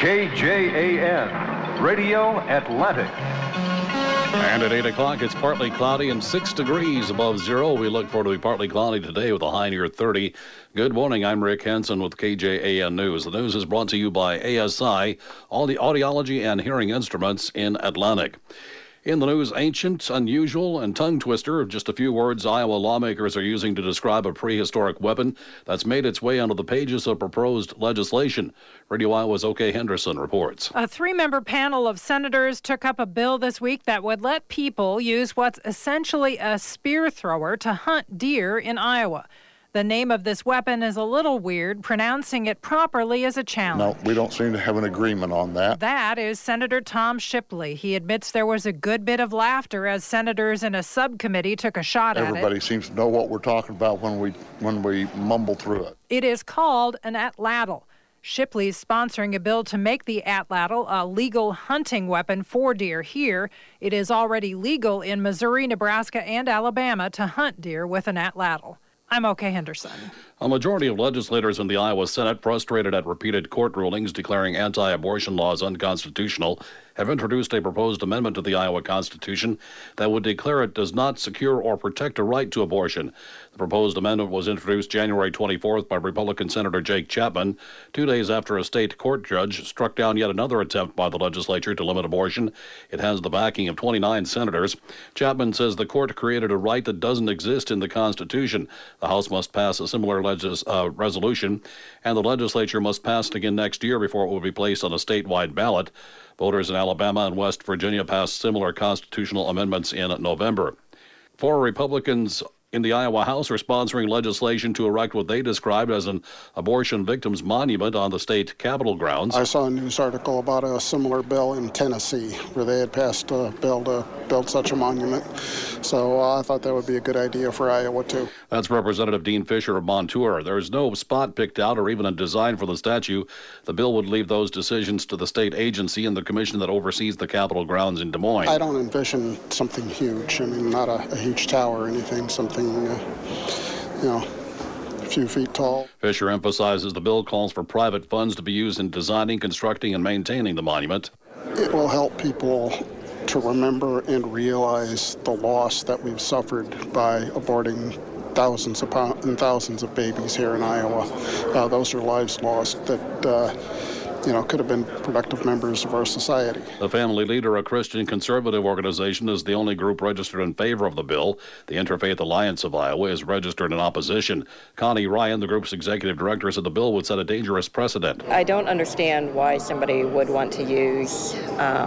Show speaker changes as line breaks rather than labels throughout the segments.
KJAN, Radio Atlantic.
And at 8 o'clock, it's partly cloudy and 6 degrees above zero. We look forward to be partly cloudy today with a high near 30. Good morning. I'm Rick Henson with KJAN News. The news is brought to you by ASI, all the audiology and hearing instruments in Atlantic. In the news, ancient, unusual, and tongue twister, just a few words Iowa lawmakers are using to describe a prehistoric weapon that's made its way onto the pages of proposed legislation. Radio Iowa's O.K. Henderson reports.
A three-member panel of senators took up a bill this week that would let people use what's essentially a spear thrower to hunt deer in Iowa. The name of this weapon is a little weird. Pronouncing it properly is a challenge.
No, we don't seem to have an agreement on that.
That is Senator Tom Shipley. He admits there was a good bit of laughter as senators in a subcommittee took a shot at it.
Everybody seems to know what we're talking about when we mumble through it.
It is called an atlatl. Shipley's sponsoring a bill to make the atlatl a legal hunting weapon for deer here. It is already legal in Missouri, Nebraska, and Alabama to hunt deer with an atlatl. I'm O.K. Henderson.
A majority of legislators in the Iowa Senate, frustrated at repeated court rulings declaring anti-abortion laws unconstitutional, have introduced a proposed amendment to the Iowa Constitution that would declare it does not secure or protect a right to abortion. The proposed amendment was introduced January 24th by Republican Senator Jake Chapman, 2 days after a state court judge struck down yet another attempt by the legislature to limit abortion. It has the backing of 29 senators. Chapman says the court created a right that doesn't exist in the Constitution. The House must pass a similar resolution, and the legislature must pass it again next year before it will be placed on a statewide ballot. Voters in Alabama and West Virginia passed similar constitutional amendments in November. 4 Republicans in the Iowa House are sponsoring legislation to erect what they described as an abortion victims monument on the state capitol grounds.
I saw a news article about a similar bill in Tennessee where they had passed a bill to build such a monument. So I thought that would be a good idea for Iowa, too.
That's Representative Dean Fisher of Montour. There is no spot picked out or even a design for the statue. The bill would leave those decisions to the state agency and the commission that oversees the capitol grounds in Des Moines.
I don't envision something huge. I mean, not a huge tower or anything, something a few feet tall.
Fisher emphasizes the bill calls for private funds to be used in designing, constructing, and maintaining the monument.
It will help people to remember and realize the loss that we've suffered by aborting thousands of babies here in Iowa. Those are lives lost that could have been productive members of our society.
The Family Leader, a Christian conservative organization, is the only group registered in favor of the bill. The Interfaith Alliance of Iowa is registered in opposition. Connie Ryan, the group's executive director, said the bill would set a dangerous precedent.
I don't understand why somebody would want to use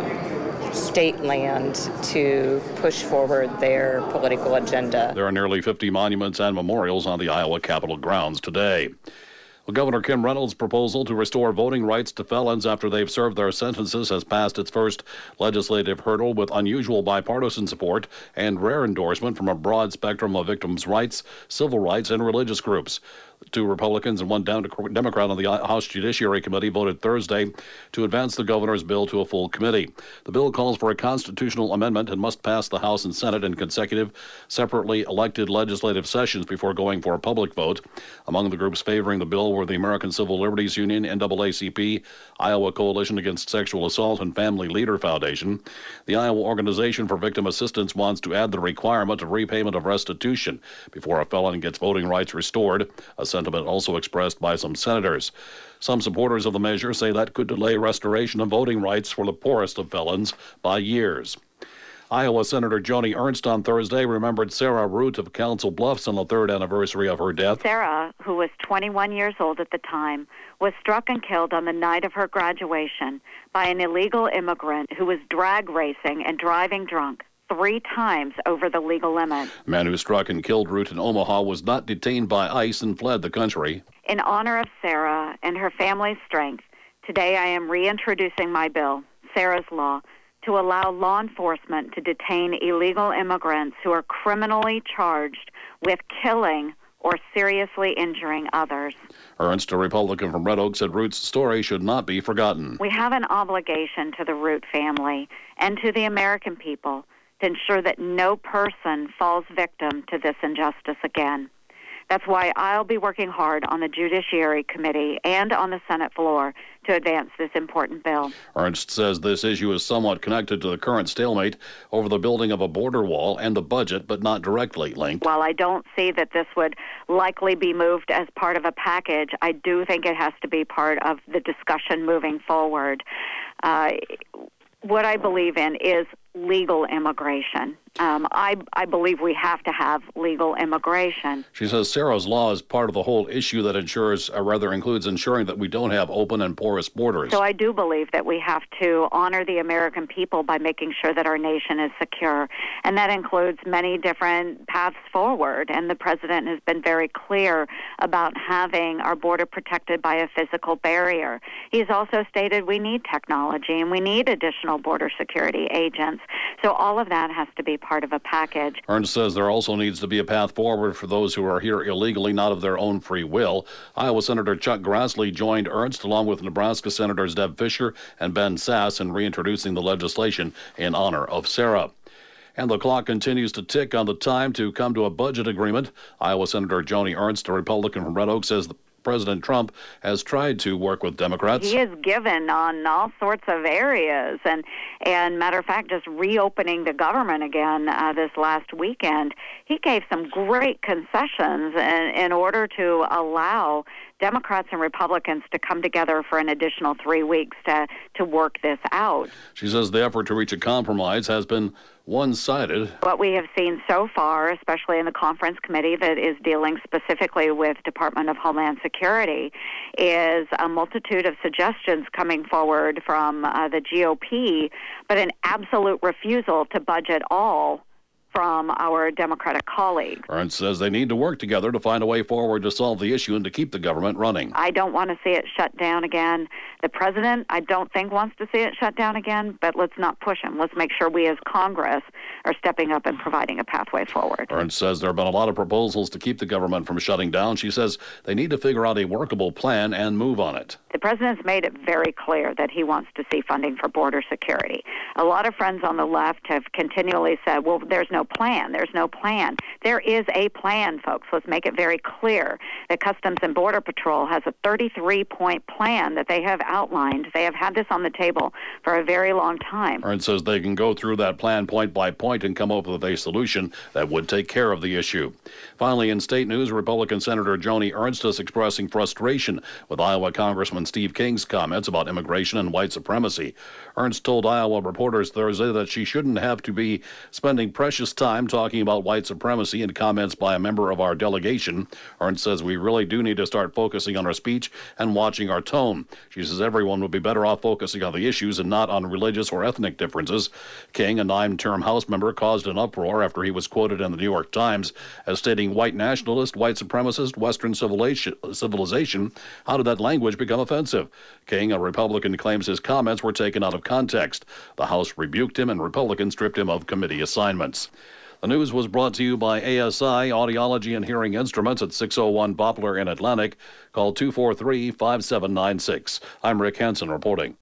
state land to push forward their political agenda.
There are nearly 50 monuments and memorials on the Iowa Capitol grounds today. Well, Governor Kim Reynolds' proposal to restore voting rights to felons after they've served their sentences has passed its first legislative hurdle with unusual bipartisan support and rare endorsement from a broad spectrum of victims' rights, civil rights, and religious groups. 2 Republicans and 1 Democrat on the House Judiciary Committee voted Thursday to advance the governor's bill to a full committee. The bill calls for a constitutional amendment and must pass the House and Senate in consecutive, separately elected legislative sessions before going for a public vote. Among the groups favoring the bill were the American Civil Liberties Union, NAACP, Iowa Coalition Against Sexual Assault, and Family Leader Foundation. The Iowa Organization for Victim Assistance wants to add the requirement of repayment of restitution before a felon gets voting rights restored, a sentiment also expressed by some senators. Some supporters of the measure say that could delay restoration of voting rights for the poorest of felons by years. Iowa Senator Joni Ernst on Thursday remembered Sarah Root of Council Bluffs on the 3rd anniversary of her death.
Sarah, who was 21 years old at the time, was struck and killed on the night of her graduation by an illegal immigrant who was drag racing and driving drunk 3 times over the legal limit.
The man who struck and killed Root in Omaha was not detained by ICE and fled the country.
In honor of Sarah and her family's strength, today I am reintroducing my bill, Sarah's Law, to allow law enforcement to detain illegal immigrants who are criminally charged with killing or seriously injuring others.
Ernst, a Republican from Red Oak, said Root's story should not be forgotten.
We have an obligation to the Root family and to the American people to ensure that no person falls victim to this injustice again. That's why I'll be working hard on the Judiciary Committee and on the Senate floor to advance this important bill.
Ernst says this issue is somewhat connected to the current stalemate over the building of a border wall and the budget, but not directly linked.
While I don't see that this would likely be moved as part of a package, I do think it has to be part of the discussion moving forward. What I believe in is legal immigration. I believe we have to have legal immigration.
She says Sarah's law is part of the whole issue that includes ensuring that we don't have open and porous borders.
So I do believe that we have to honor the American people by making sure that our nation is secure. And that includes many different paths forward. And the president has been very clear about having our border protected by a physical barrier. He's also stated we need technology and we need additional border security agents. So all of that has to be part of a package.
Ernst says there also needs to be a path forward for those who are here illegally, not of their own free will. Iowa Senator Chuck Grassley joined Ernst along with Nebraska Senators Deb Fischer and Ben Sasse in reintroducing the legislation in honor of Sarah. And the clock continues to tick on the time to come to a budget agreement. Iowa Senator Joni Ernst, a Republican from Red Oak, says President Trump has tried to work with Democrats.
He has given on all sorts of areas, and matter of fact, just reopening the government again this last weekend, he gave some great concessions in order to allow Democrats and Republicans to come together for an additional 3 weeks to work this out.
She says the effort to reach a compromise has been one-sided.
What we have seen so far, especially in the conference committee that is dealing specifically with Department of Homeland Security, is a multitude of suggestions coming forward from the GOP, but an absolute refusal to budget all from our Democratic colleagues.
Ernst says they need to work together to find a way forward to solve the issue and to keep the government running.
I don't want to see it shut down again. The president, I don't think, wants to see it shut down again, but let's not push him. Let's make sure we as Congress are stepping up and providing a pathway forward.
Ernst says there have been a lot of proposals to keep the government from shutting down. She says they need to figure out a workable plan and move on it.
The president's made it very clear that he wants to see funding for border security. A lot of friends on the left have continually said, well, there's no plan. There's no plan. There is a plan, folks. Let's make it very clear that Customs and Border Patrol has a 33-point plan that they have outlined. They have had this on the table for a very long time.
Ernst says they can go through that plan point by point and come up with a solution that would take care of the issue. Finally, in state news, Republican Senator Joni Ernst is expressing frustration with Iowa Congressman Steve King's comments about immigration and white supremacy. Ernst told Iowa reporters Thursday that she shouldn't have to be spending precious time talking about white supremacy in comments by a member of our delegation. Ernst says we really do need to start focusing on our speech and watching our tone. She says everyone would be better off focusing on the issues and not on religious or ethnic differences. King, a 9-term House member, caused an uproar after he was quoted in the New York Times as stating white nationalist, white supremacist, Western civilization. How did that language become offensive? King, a Republican, claims his comments were taken out of context. The House rebuked him and Republicans stripped him of committee assignments. The news was brought to you by ASI Audiology and Hearing Instruments at 601 Poplar in Atlantic. Call 243-5796. I'm Rick Hansen reporting.